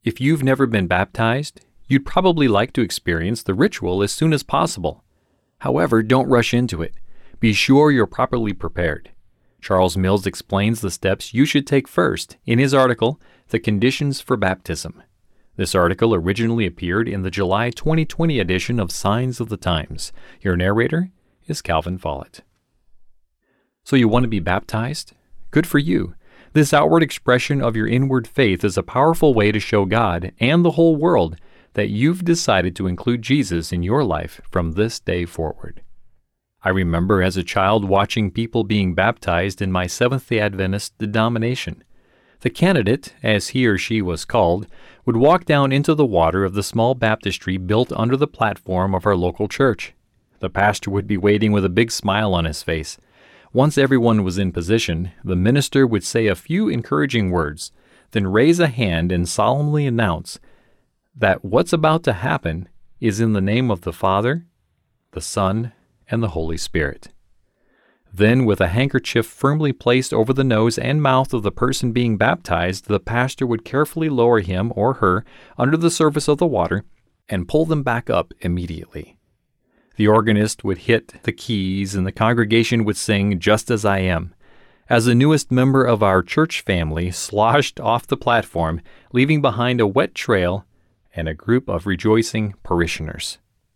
If you've never been baptized, you'd probably like to experience the ritual as soon as possible. However, don't rush into it. Be sure you're properly prepared. Charles Mills explains the steps you should take first in his article, The Conditions for Baptism. This article originally appeared in the July 2020 edition of Signs of the Times. Your narrator is Calvin Follett. So you want to be baptized? Good for you. This outward expression of your inward faith is a powerful way to show God and the whole world that you've decided to include Jesus in your life from this day forward. I remember as a child watching people being baptized in my Seventh-day Adventist denomination. The candidate, as he or she was called, would walk down into the water of the small baptistry built under the platform of our local church. The pastor would be waiting with a big smile on his face. Once everyone was in position, the minister would say a few encouraging words, then raise a hand and solemnly announce that what's about to happen is in the name of the Father, the Son, and the Holy Spirit. Then, with a handkerchief firmly placed over the nose and mouth of the person being baptized, the pastor would carefully lower him or her under the surface of the water and pull them back up immediately. The organist would hit the keys and the congregation would sing "Just As I Am," as the newest member of our church family sloshed off the platform, leaving behind a wet trail and a group of rejoicing parishioners.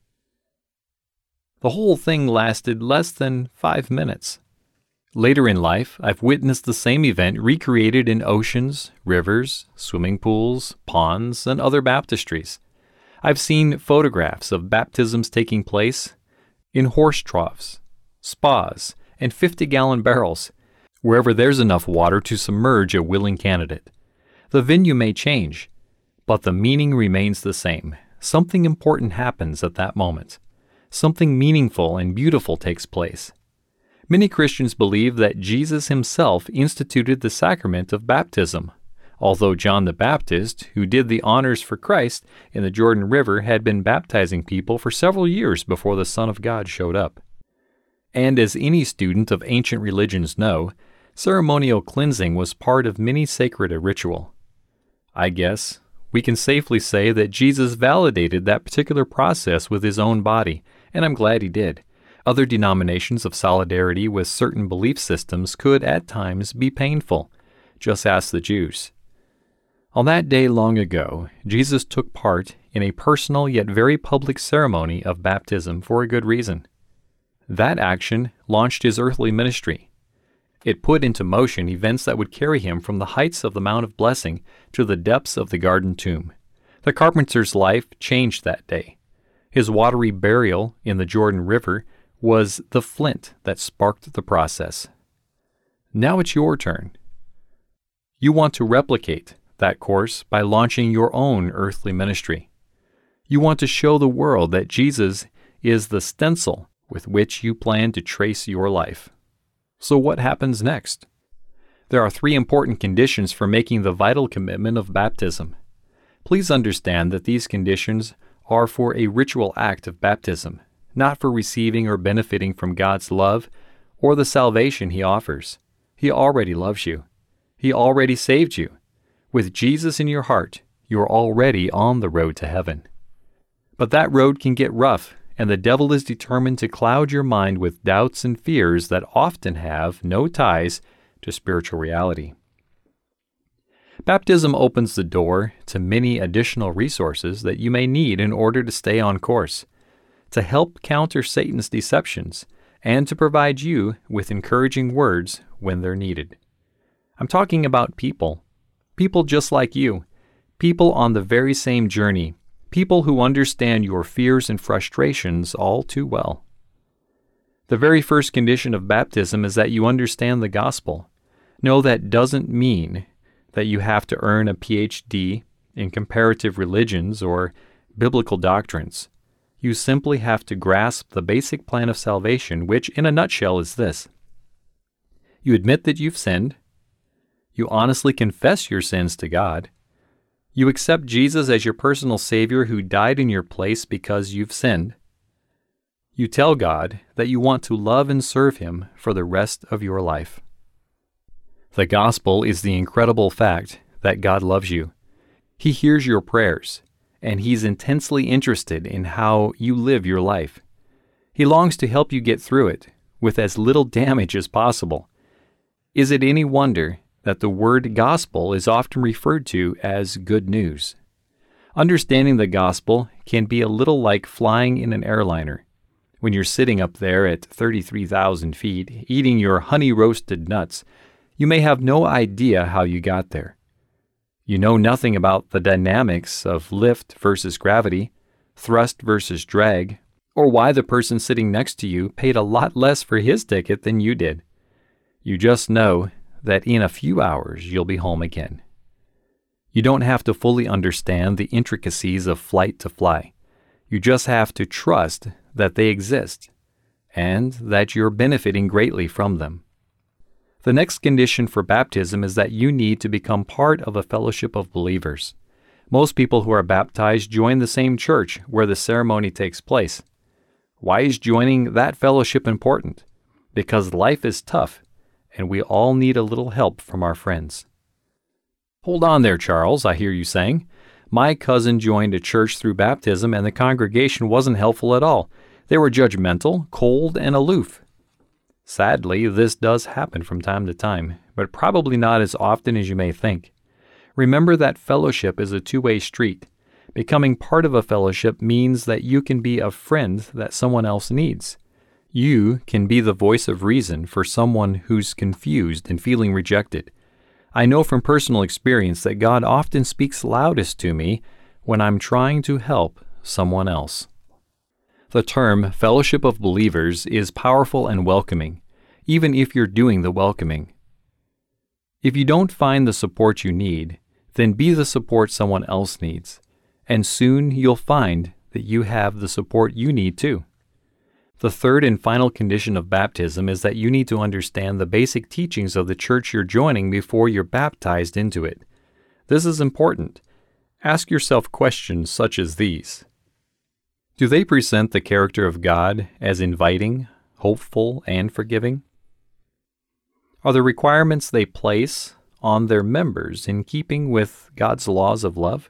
The whole thing lasted less than 5 minutes. Later in life, I've witnessed the same event recreated in oceans, rivers, swimming pools, ponds, and other baptistries. I've seen photographs of baptisms taking place in horse troughs, spas, and 50-gallon barrels, wherever there's enough water to submerge a willing candidate. The venue may change, but the meaning remains the same. Something important happens at that moment. Something meaningful and beautiful takes place. Many Christians believe that Jesus himself instituted the sacrament of baptism, although John the Baptist, who did the honors for Christ in the Jordan River, had been baptizing people for several years before the Son of God showed up. And as any student of ancient religions know, ceremonial cleansing was part of many sacred ritual. I guess we can safely say that Jesus validated that particular process with his own body, and I'm glad he did. Other denominations of solidarity with certain belief systems could at times be painful. Just ask the Jews. On that day long ago, Jesus took part in a personal yet very public ceremony of baptism for a good reason. That action launched his earthly ministry. It put into motion events that would carry him from the heights of the Mount of Blessing to the depths of the garden tomb. The carpenter's life changed that day. His watery burial in the Jordan River was the flint that sparked the process. Now it's your turn. You want to replicate that course by launching your own earthly ministry. You want to show the world that Jesus is the stencil with which you plan to trace your life. So what happens next? There are 3 important conditions for making the vital commitment of baptism. Please understand that these conditions are for a ritual act of baptism, not for receiving or benefiting from God's love or the salvation He offers. He already loves you. He already saved you. With Jesus in your heart, you're already on the road to heaven. But that road can get rough, and the devil is determined to cloud your mind with doubts and fears that often have no ties to spiritual reality. Baptism opens the door to many additional resources that you may need in order to stay on course, to help counter Satan's deceptions, and to provide you with encouraging words when they're needed. I'm talking about people just like you, people on the very same journey, people who understand your fears and frustrations all too well. The very first condition of baptism is that you understand the gospel. No, that doesn't mean that you have to earn a PhD in comparative religions or biblical doctrines. You simply have to grasp the basic plan of salvation, which in a nutshell is this. You admit that you've sinned. You honestly confess your sins to God. You accept Jesus as your personal Savior who died in your place because you've sinned. You tell God that you want to love and serve Him for the rest of your life. The gospel is the incredible fact that God loves you. He hears your prayers, and He's intensely interested in how you live your life. He longs to help you get through it with as little damage as possible. Is it any wonder that the word gospel is often referred to as good news? Understanding the gospel can be a little like flying in an airliner. When you're sitting up there at 33,000 feet, eating your honey-roasted nuts, you may have no idea how you got there. You know nothing about the dynamics of lift versus gravity, thrust versus drag, or why the person sitting next to you paid a lot less for his ticket than you did. You just know that in a few hours you'll be home again. You don't have to fully understand the intricacies of flight to fly. You just have to trust that they exist and that you're benefiting greatly from them. The next condition for baptism is that you need to become part of a fellowship of believers. Most people who are baptized join the same church where the ceremony takes place. Why is joining that fellowship important? Because life is tough, and we all need a little help from our friends. Hold on there, Charles, I hear you saying. My cousin joined a church through baptism, and the congregation wasn't helpful at all. They were judgmental, cold, and aloof. Sadly, this does happen from time to time, but probably not as often as you may think. Remember that fellowship is a two-way street. Becoming part of a fellowship means that you can be a friend that someone else needs. You can be the voice of reason for someone who's confused and feeling rejected. I know from personal experience that God often speaks loudest to me when I'm trying to help someone else. The term fellowship of believers is powerful and welcoming, even if you're doing the welcoming. If you don't find the support you need, then be the support someone else needs, and soon you'll find that you have the support you need too. The third and final condition of baptism is that you need to understand the basic teachings of the church you're joining before you're baptized into it. This is important. Ask yourself questions such as these. Do they present the character of God as inviting, hopeful, and forgiving? Are the requirements they place on their members in keeping with God's laws of love?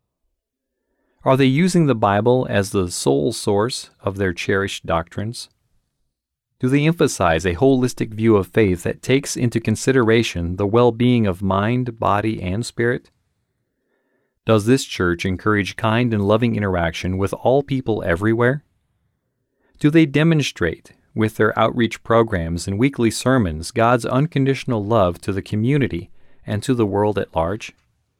Are they using the Bible as the sole source of their cherished doctrines? Do they emphasize a holistic view of faith that takes into consideration the well-being of mind, body, and spirit? Does this church encourage kind and loving interaction with all people everywhere? Do they demonstrate, with their outreach programs and weekly sermons, God's unconditional love to the community and to the world at large?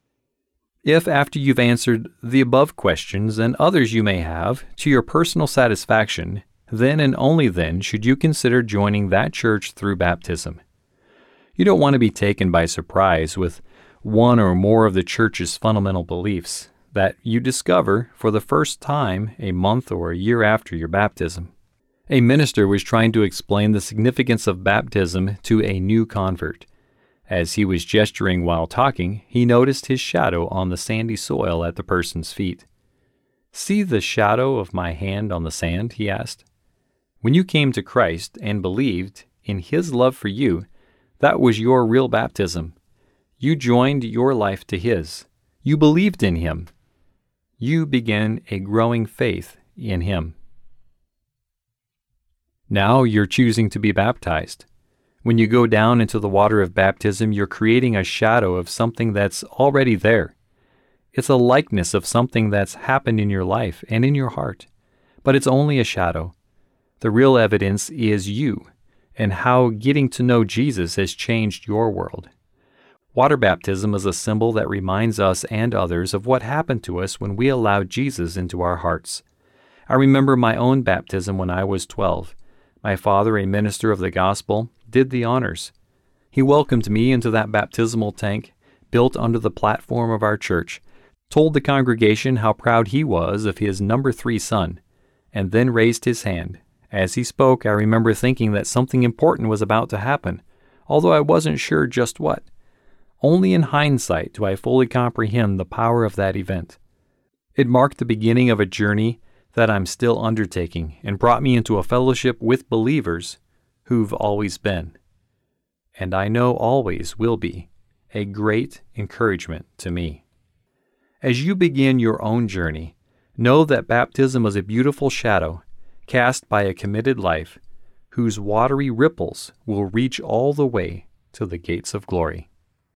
If, after you've answered the above questions and others you may have to your personal satisfaction, then and only then should you consider joining that church through baptism. You don't want to be taken by surprise with one or more of the church's fundamental beliefs that you discover for the first time a month or a year after your baptism. A minister was trying to explain the significance of baptism to a new convert. As he was gesturing while talking, he noticed his shadow on the sandy soil at the person's feet. "See the shadow of my hand on the sand?" he asked. "When you came to Christ and believed in His love for you, that was your real baptism. You joined your life to His. You believed in Him. You began a growing faith in Him. Now you're choosing to be baptized. When you go down into the water of baptism, you're creating a shadow of something that's already there. It's a likeness of something that's happened in your life and in your heart, but it's only a shadow. The real evidence is you and how getting to know Jesus has changed your world. Water baptism is a symbol that reminds us and others of what happened to us when we allowed Jesus into our hearts. I remember my own baptism when I was 12. My father, a minister of the gospel, did the honors. He welcomed me into that baptismal tank built under the platform of our church, told the congregation how proud he was of his number 3 son, and then raised his hand. As he spoke, I remember thinking that something important was about to happen, although I wasn't sure just what. Only in hindsight do I fully comprehend the power of that event. It marked the beginning of a journey that I'm still undertaking and brought me into a fellowship with believers who've always been, and I know always will be, a great encouragement to me. As you begin your own journey, know that baptism is a beautiful shadow cast by a committed life whose watery ripples will reach all the way to the gates of glory.